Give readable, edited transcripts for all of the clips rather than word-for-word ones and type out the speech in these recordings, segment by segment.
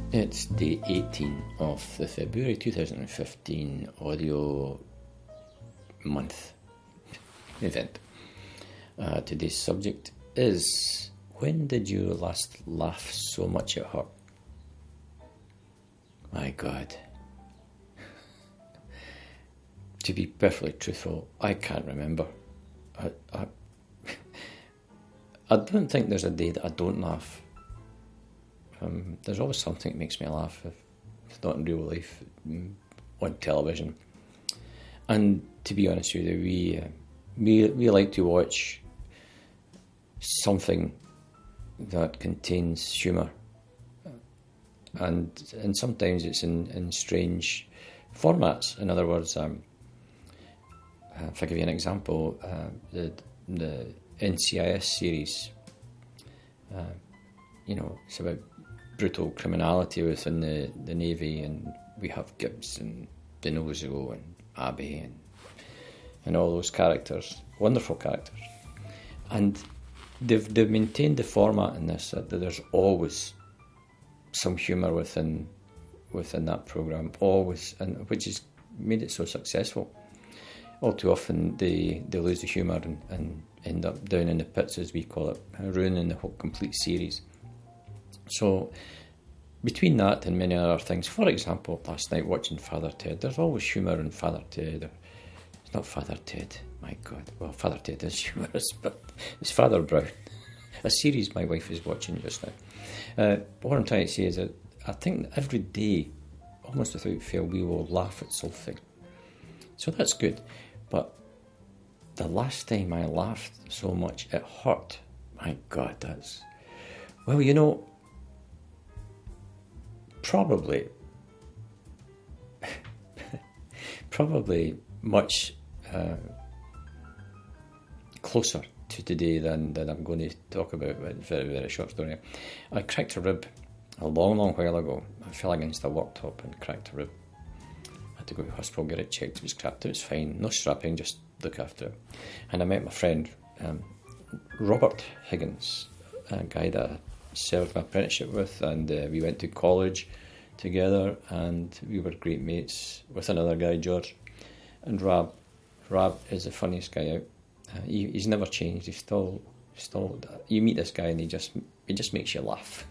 It's day 18 of the February 2015 audio month event. Today's subject is: when did you last laugh so much it hurt? My God. To be perfectly truthful, I can't remember. I don't think there's a day that I don't laugh. There's always something that makes me laugh, if it's not in real life, on television. And to be honest with you, we like to watch something that contains humour, and sometimes it's in strange formats. In other words, if I give you an example, the NCIS series, it's about brutal criminality within the Navy, and we have Gibbs and Dinozio and Abbey and all those characters, wonderful characters. And they've maintained the format in this, that there's always some humour within that programme, always, and which has made it so successful. All too often they lose the humour and end up down in the pits, as we call it, ruining the whole complete series. So between that and many other things, for example, last night watching Father Ted, there's always humour in Father Ted. It's not Father Ted, my God. Well, Father Ted is humorous, but it's Father Brown, a series my wife is watching just now. What I'm trying to say is that I think that every day, almost without fail, we will laugh at something. So that's good. But the last time I laughed so much it hurt, my God, that's... Well, probably much closer to today than I'm going to talk about. A very, very short story. I cracked a rib a long, long while ago. I fell against a worktop and cracked a rib. I had to go to the hospital, get it checked. It was cracked. It was fine. No strapping, just look after it. And I met my friend, Robert Higgins, a guy that I served my apprenticeship with, and we went to college together, and we were great mates with another guy, George, and Rab. Rab is the funniest guy out. He's never changed. He's still. You meet this guy, and he just makes you laugh.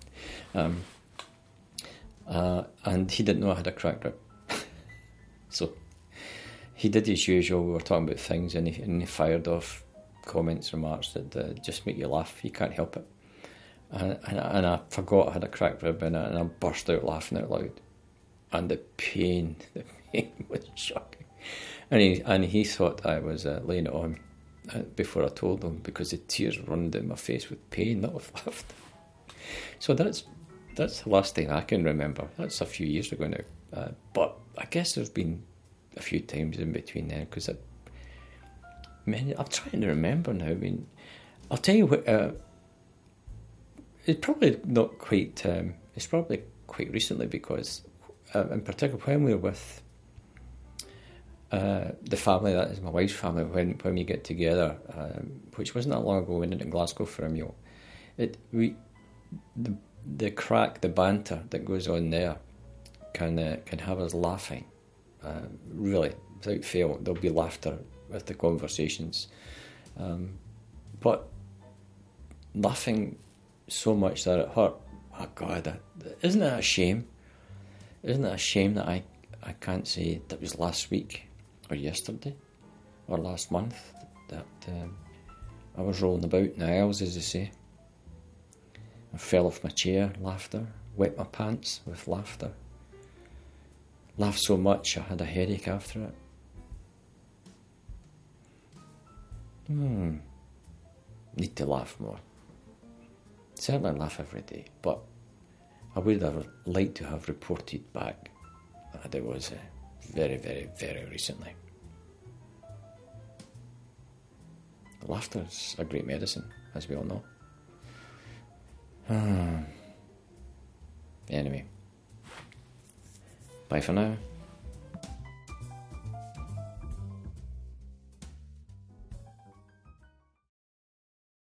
And he didn't know I had a cracked rib, so he did his usual. We were talking about things, and he fired off comments, remarks that just make you laugh. You can't help it. And I forgot I had a cracked rib, and I burst out laughing out loud. And the pain was shocking. And he thought I was laying it on before I told him, because the tears were running down my face with pain, not with laughter. So that's the last thing I can remember. That's a few years ago now. But I guess there's been a few times in between then, because I'm trying to remember now. I mean, I'll tell you what... It's probably not quite... it's probably quite recently, because in particular when we were with the family, that is my wife's family, when we get together, which wasn't that long ago, we went into Glasgow for a meal. The crack, the banter that goes on there can have us laughing. Really, without fail, there'll be laughter with the conversations. But laughing so much that it hurt, oh God, isn't it a shame? Isn't it a shame that I can't say that was last week or yesterday or last month that I was rolling about in the aisles, as they say. I fell off my chair, laughter, wet my pants with laughter. Laughed so much I had a headache after it. Need to laugh more. Certainly laugh every day, but I would have liked to have reported back that it was very, very, very recently. Laughter is a great medicine, as we all know. Anyway, bye for now.